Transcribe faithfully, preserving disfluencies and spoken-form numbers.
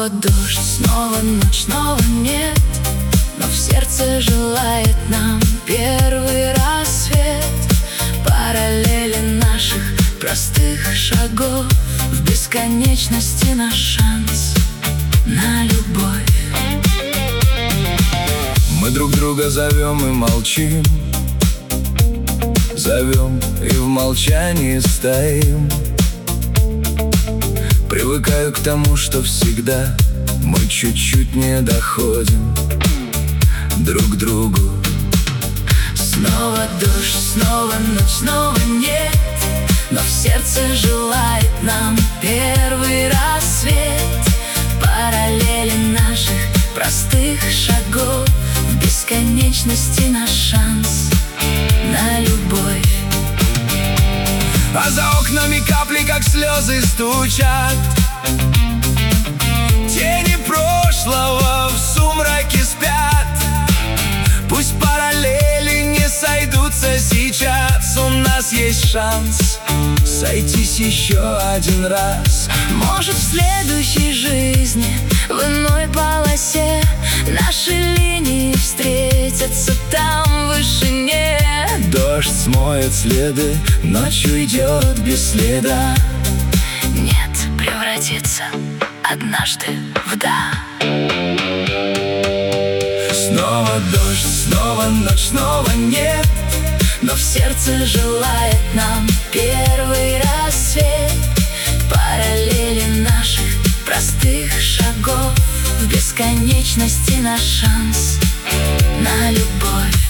Снова дождь, снова ночь, снова нет, но в сердце желает нам первый рассвет. Параллели наших простых шагов, в бесконечности наш шанс на любовь. Мы друг друга зовем и молчим, зовем и в молчании стоим. Привыкаю к тому, что всегда мы чуть-чуть не доходим друг к другу. Снова дождь, снова ночь, снова нет, но в сердце желает нам первый рассвет. Параллели наших простых шагов, в бесконечности наш шанс на любовь. А за окнами капли, как слезы, стучат. Тени прошлого в сумраке спят. Пусть параллели не сойдутся сейчас, у нас есть шанс сойтись еще один раз. Может, в следующей жизни, в иной полосе, наши линии встретятся там, в вышине. Дождь смоет следы, ночь уйдет без следа. Нет, превратится однажды в да. Снова дождь, снова ночь, снова нет, но в сердце желает нам первый рассвет. Параллели наших простых шагов, в бесконечности наш шанс на любовь.